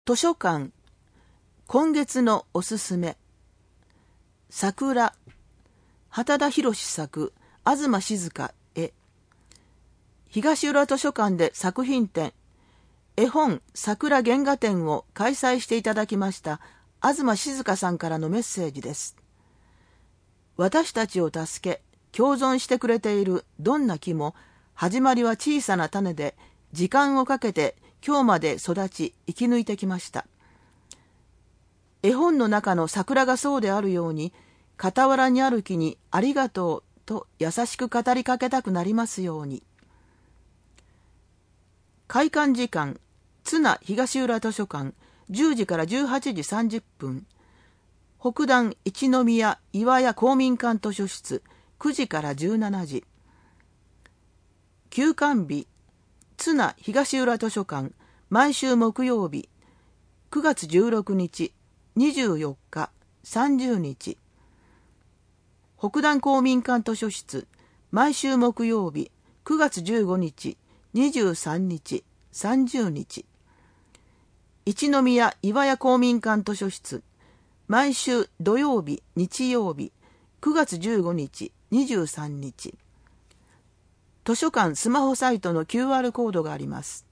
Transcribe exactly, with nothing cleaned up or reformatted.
図書館、今月のおすすめ。桜、畑田博作、東静香絵。東浦図書館で作品展、絵本桜原画展を開催していただきました東静香さんからのメッセージです。私たちを助け、共存してくれているどんな木も、始まりは小さな種で、時間をかけて今日まで育ち生き抜いてきました。絵本の中の桜がそうであるように、傍らにある木にありがとうと優しく語りかけたくなりますように。開館時間、津奈東浦図書館、じゅうじからじゅうはちじさんじゅっぷん。北段一宮岩屋公民館図書室、くじからじゅうしちじ。休館日、津奈東浦図書館、毎週木曜日、くがつじゅうろくにち、にじゅうよっか、さんじゅうにち。北段公民館図書室、毎週木曜日、くがつじゅうごにち、にじゅうさんにち、さんじゅうにち。一宮岩屋公民館図書室、毎週土曜日、日曜日、くがつじゅうごにち、にじゅうさんにち。図書館スマホサイトの キューアール コードがあります。